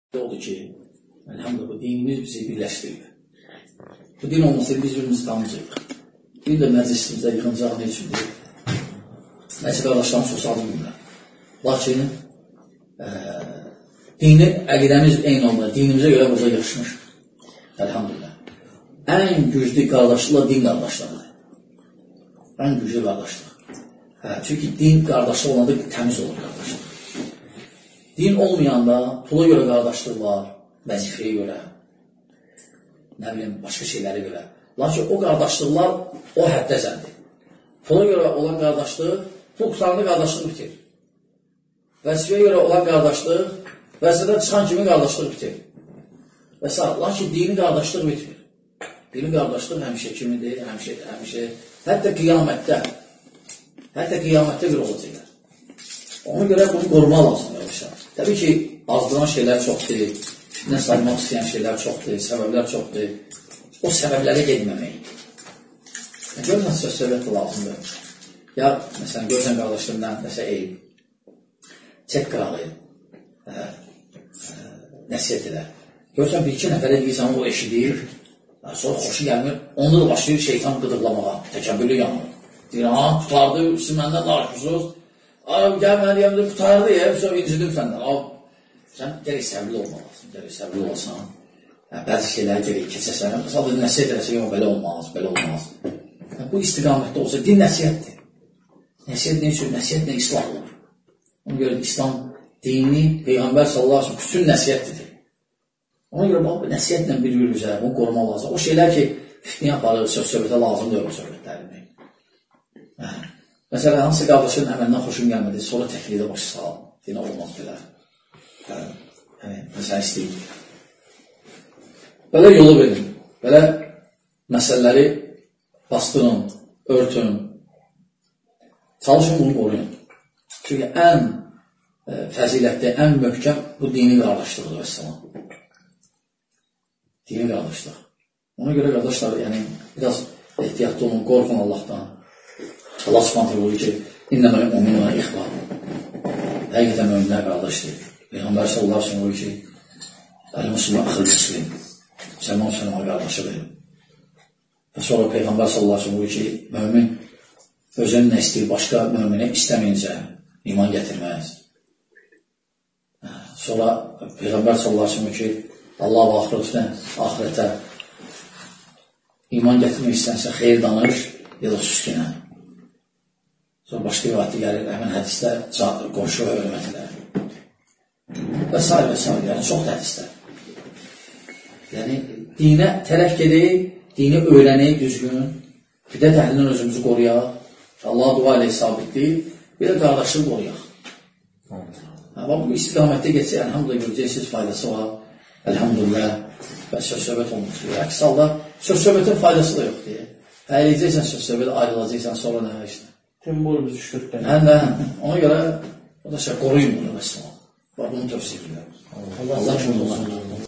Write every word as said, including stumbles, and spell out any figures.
oldu ki, elhamdülillah, bu dinimiz bizi birləşdirir. Bu din olmasaydı biz birimizi tanıyacaq. Bir də məclisimizdə yıxınacaq ne üçündür? Nəsə qardaşlarım çox sağ bilmirlər. Lakin, e, dini, əqidəmiz eyni olmalı. Dinimizə görə burada yaxşımış. Elhamdülillah. Ən güclü qardaşlıqla din qardaşlarıdır. Ən güclü qardaşlıq. Hə, çünki din qardaşlıq olanda təmiz olur qardaşlıq. Din olmayanda pula görə qardaşlıq var, vəzifəyə görə, nə bilim, başqa şeylərə görə. Lakin o qardaşlıqlar o həddəcəndir. Pula görə olan qardaşlıq, pul qutarında qardaşlıq bitir. Vəzifəyə görə olan qardaşlıq, vəzifədən çıxan kimi qardaşlıq bitir. Və s. Lakin dini qardaşlıq bitmir. Dini qardaşlıq həmişə kimidir, həmişə, həmişə, hətta qiyamətdə, hətta qiyamətdə bir olacaqlar. Ona görə bunu qorumaq lazımdır. Təbii ki, azdıran şeylər çoxdur, fitnə saymaq istəyən şeylər çoxdur, səbəblər çoxdur. O səbəblərə gedməmək. Görürsən, söz söhbət lazımdır. Ya, məsələn, görürsən qardaşlarından, məsələn, eyb, çək qırağı, nəsiyyət edər. Görürsən, bir-iki nəfərə deyirsən, o eşidir, sonra xoşu gəlmir, onu da başlayır şeytan qıdırlamağa, təkəbbürlü yanır. Deyir, ha, tutardı, siz məndən darışmışsınız, gəl mənə deyəmdir, qutardı ya, sonra incidim səndən. Sən gərək səbirli olmalısın, gərək səbirli olasan. Bəzi şeyləri gərək keçəsən. Sadəcə nəsiyyət eləsə, yox, belə olmaz, belə olmaz. Bu istiqamətdə olsa, din nəsiyyətdir. Nəsiyyət nə üçün? Nəsiyyət nə islah olur. Ona görə İslam dini, Peyğəmbər sallallahu aleyhi ve sellem bütün nəsiyyətdir. Ona görə nəsiyyətlə bir-birimizə, bunu qorumaq lazım. O şeylər ki, fitniyə aparır, söz-söhbətə lazımdır o söhbətlərini. Məsələn, hansı qardaşın əməlindən xoşum gəlmədi, sonra təklidə başı sağ, dinə olmaz belə. Məsələn, istəyir. Belə yolu verin, belə məsələləri bastırın, örtün, çalışın bunu qoruyun. Çünki ən fəzilətli, ən möhkəm bu dini qardaşlığıdır vəssalam. Dini qardaşlıq. Ona görə qardaşlar, yəni, biraz ehtiyatlı olun, qorxun Allahdan. Allah subhanətlə buyurur ki, İnnəmə müminuna ixbar. Həqiqətən müminlər qardaşdır. Peyğəmbər sallallahu aleyhi ve sellem buyurur ki, Əl-Müslüman əxil müslim. Müsəlman Müslüman qardaşıdır. Və sonra Peyğəmbər sallallahu aleyhi ve sellem buyurur ki, mümin özünün nə istəyir, başqa mümini istəməyincə iman gətirməz. Sonra Peyğəmbər sallallahu aleyhi ve sellem buyurur ki, Allah və axirətə iman gətirmək istənsə xeyir danış, ya da süskinə. Sonra başqa rivayətdə gəlir, həmin hədisdə qonşu və hörmət edər. Və s. və s. Yəni, çox hədislər. Yəni, dinə tərəf gedək, dini öyrənək düzgün, bidət əhlindən özümüzü qoruyaq, Allah dua ilə sabitdir, bir də qardaşlığı qoruyaq. Bu istiqamətdə geçsək, əlhamdülillah, görəcəksiniz faydası var, əlhamdülillah, və söz-söhbət olmuş. Əks halda, söz-söhbətin faydası da yoxdur. Əyiləcəksən söz-söhbət, ayrılacaqsan, sonra nə işlə. Tüm boyumuz üçdürtdən. Hə, hə, ona görə, o da şey, qoruyun bunu, vəssalam. Bunu tövsiyə edirlər. Allah kimi olsun.